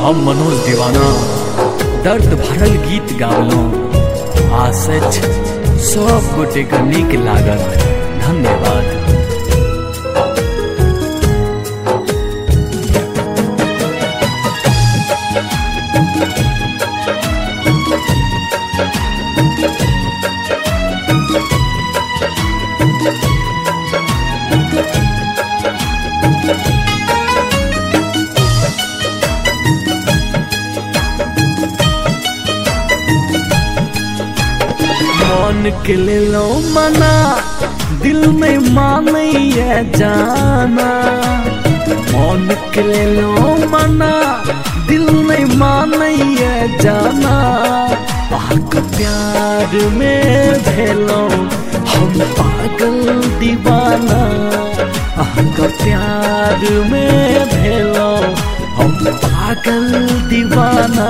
हम मनोज दीवाना दर्द भरल गीत गावलों। आसच सब गोटे का नीक लागत। धन्यवाद। मन के ले लो मना, दिल में मानिए जाना। मन के ले लो मना, दिल में मानिए जाना। पाक प्यार में भेलो हम पागल दीवाना। पाक प्यार में भेलो हम पागल दीवाना।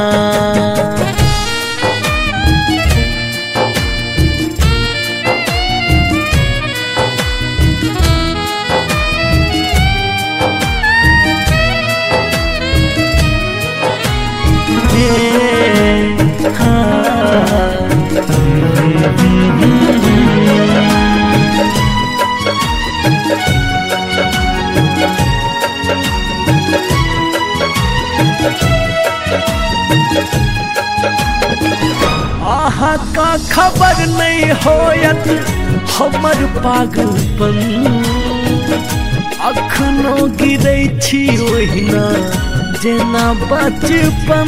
आहा का खबर नहीं होयत हमर पागलपन। अखनो गिरै छी ओहिना जेना बचपन।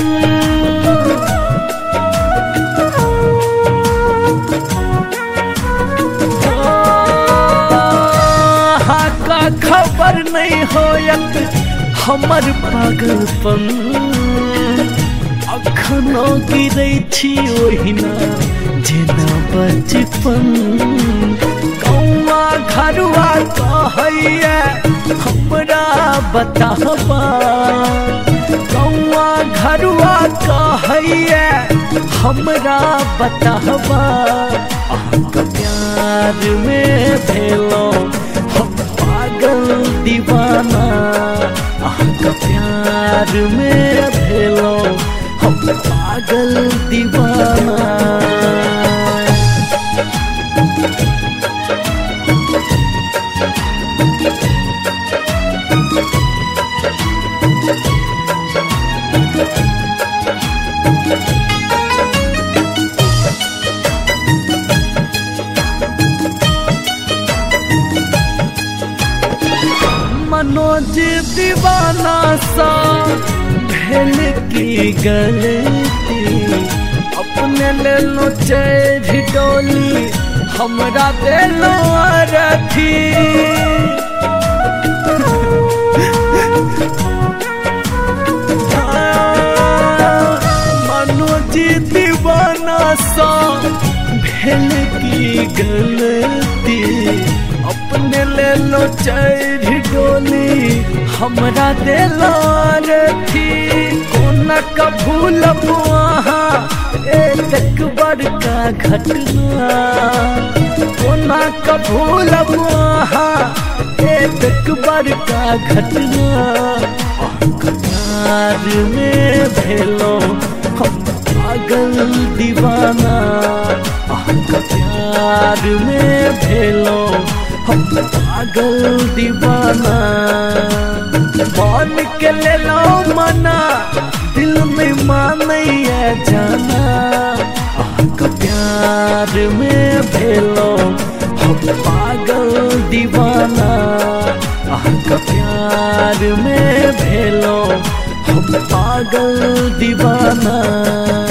आहा का खबर नहीं होयत हमर पागलपन। अखनो गिरै छी ओहिना जेना बचपन। कौआ घरवा कहैया हमरा बताबा। कौआ घरवा कहैया हमरा बताबा। अहाँक प्यार में भेलो हम पागल दीवाना। अहाँक प्यार में भेलो हम पागल दीवाना। मनोज दीवाना सा भेल की गलती। अपने ले लो चढ़ डोली हमरा दे लो अरथी। मनोज दीवाना सा भेल की गलती। अपने ले लो चढ़ डोली हमरा दे लो अरथी। कोना का भूलब वहाँ एक बड़का घटना। कोना का भूलब वहाँ एक बड़का घटना। प्यार में भेलो हम पागल दीवाना। प्यार में भेलो हम पागल दीवाना। मन के ले लो मना, दिल में मानिए जाना। आपका प्यार में भेलो हम पागल दीवाना। आपका प्यार में भेलो हम पागल दीवाना।